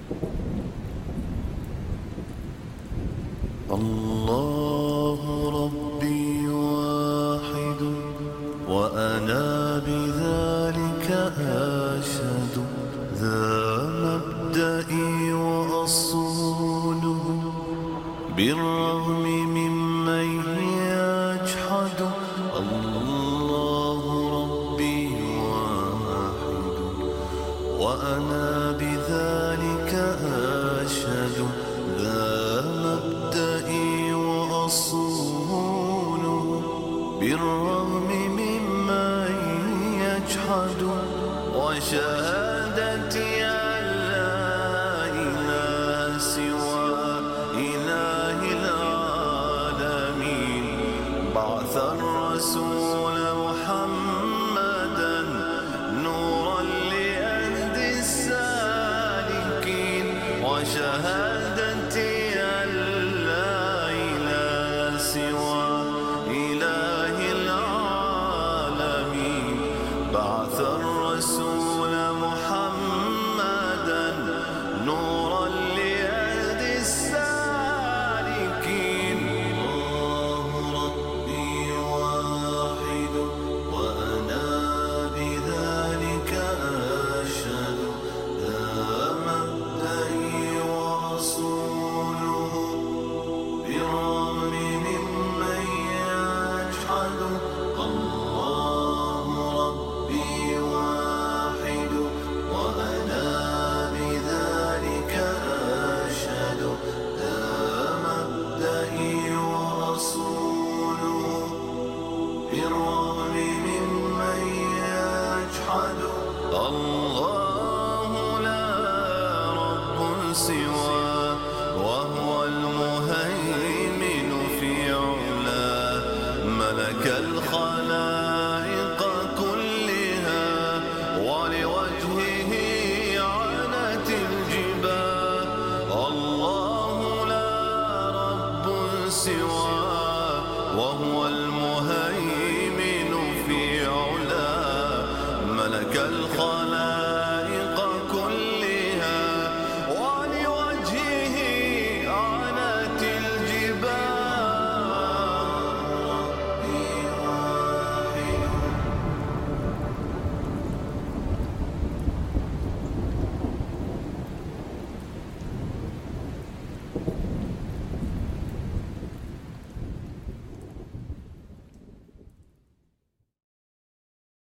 الله ربي واحد وأنا بذلك أشهد ذا مبدئي وأصوله بالرغم ممن يجحد. الله ربي واحد وأنا بذلك أشهد ذا مبدئي وأصوله بالرغم ممن يجحد. وشهادتي أن لا إله سوى إله العالمين بعث الرسول محمدا نورا لأهل السالكين. وشهادتي أن لا إله سوى إله العالمين بعث الرسول محمدا نورا لأهل السالكين. الله ربي واحد وأنا بذلك أشهد ذا مبدئي وأصوله بالرغم ممن يجحد. الله ربي واحد وأنا بذلك أشهد ذا مبدئي وأصوله بالرغم ممن يجحد. الله لا رب سواه وهو المهيمن في علاه ملك الخلائق كلها ولوجهه عنت الجبال. الله لا رب سواه وهو المهيمن في علاه ملك الخلائق كلها ولوجهه عنت الجبال. ربي واحد